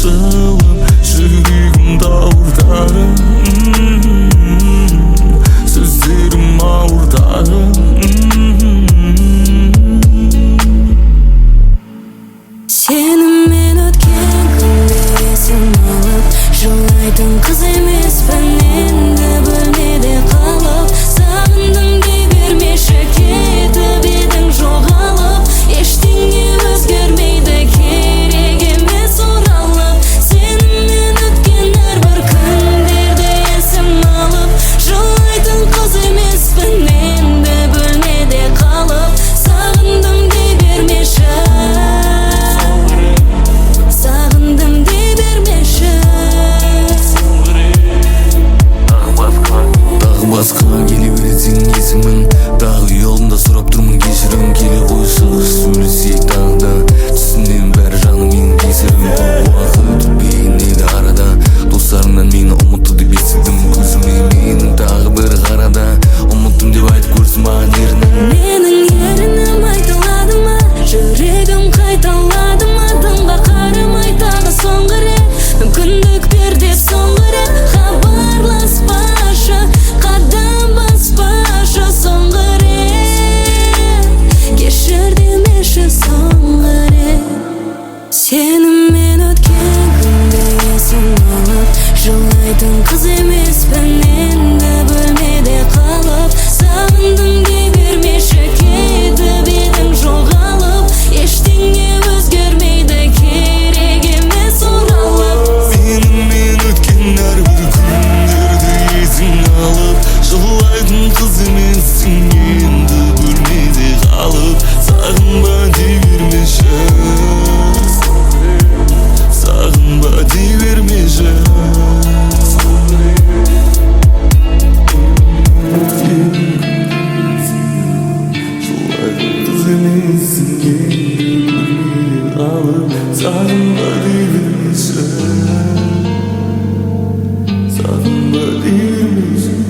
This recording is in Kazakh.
Asılım жүрегімді ауыртады, сөздерім ауыртады. Сенімен өткен күнде есім алып, жылайтын қыз емеспін енді бөлмеде қалып. Сағындым дей бермеші, кетіп едің жоғалып. Ештеңе өзгермейді, керек емес оралып. Сенімен өткен әрбір күндерде есім алып, жылайтын қыз емеспін енді бөлмеде қалып. Сағындым дей бермеші, сағындым дей бермеші. Тағы басқа келе бересің есімің, тағы ұялымда сұрап тұрмын кешірім. Келе қойшы сөйлесейік тағы да, түсінем бәрі жаным менің кесірім. Уақыт өтпейін арада, достарымнан мені ұмытты деп естідім. Көзіме менің тағы бір қарада, ұмыттым деп айтып көрсін маған ерінің. Менің ерінім айтылады ма, жүрегім қайталады ма? Дымға қарамай тағы соңғы рет, мүмкіндік бер де соңғы рет. Хабарласпашы, қадам баспашы соңғы рет, кешір демеші соңғы рет. Сенімен өткен күнде есім алып, жылайтын қыз емеспін енді бөлмеде қалып. Сағындым дей бермеші, кетіп едің жоғалып. Ештеңе өзгермейді, керек емес оралып. Сенімен өткен әрбір күндерді есің алып, жылайтын қыз емессің енді бөлмеде қалып. Сағынба дей бермеші, сағынба дей бермеші. Жылайтын қыз емессің енді бөлмеде қалып. Сағынба дей бермеші, сағынба дей бермеші.